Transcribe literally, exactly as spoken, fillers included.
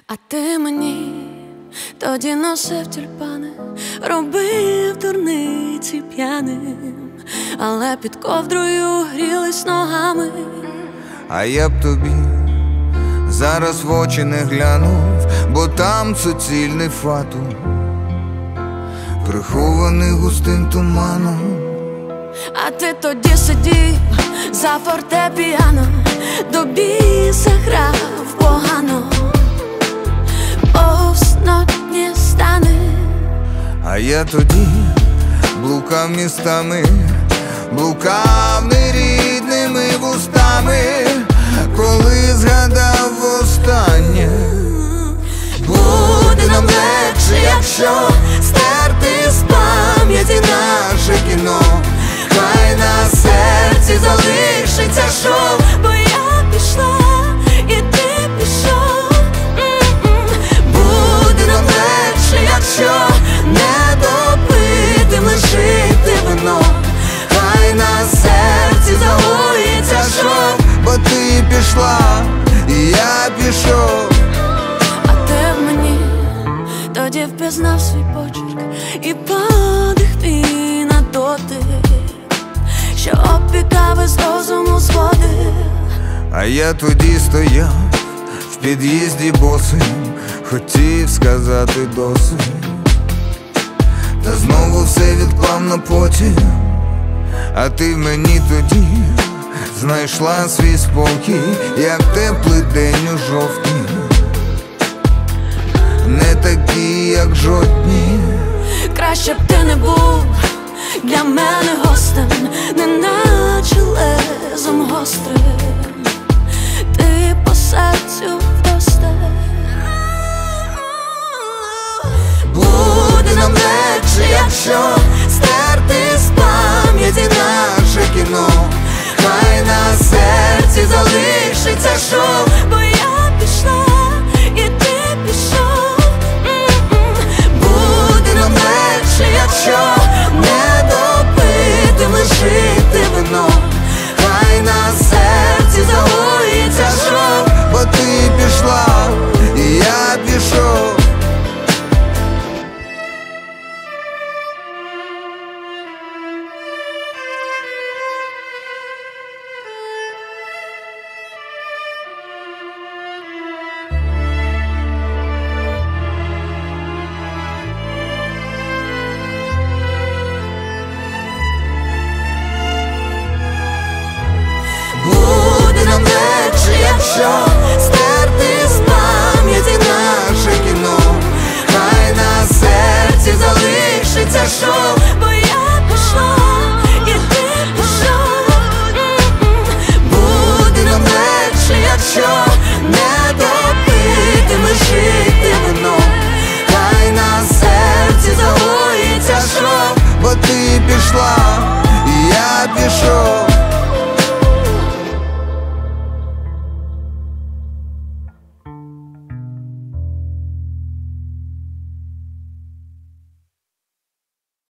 А ти мені тоді носив тюльпани, робив дурниці п'яним, але під ковдрою грілись ногами. А я б тобі зараз в очі не глянув, бо там суцільний фатум, прихований густим туманом. А ти тоді сидів за фортепіано, до біса грав погано, повснотні стани. А я тоді блукав містами, блукав нерідними вустами, коли згадав востаннє. Буде нам легше, якщо стерти з пам'яті наше кіно. Хай на серці залишиться шов, бо я пішла, і ти пішов. Буде нам легше, якщо не допити, лишити вино. Хай на серці загоїться шов, бо ти пішла, і я пішов. А ти в мені тоді впізнав свій почерк і подих твій на дотик, що опікав із розуму зводив. А я тоді стояв в під'їзді босим, хотів сказати досить, та знову все відклав на потім. А ти в мені тоді знайшла свій спокій, як теплий день у жовтні, не такий, як жодні. Краще б ти не був для мене гостем, неначе лезом гострим. Ти по серцю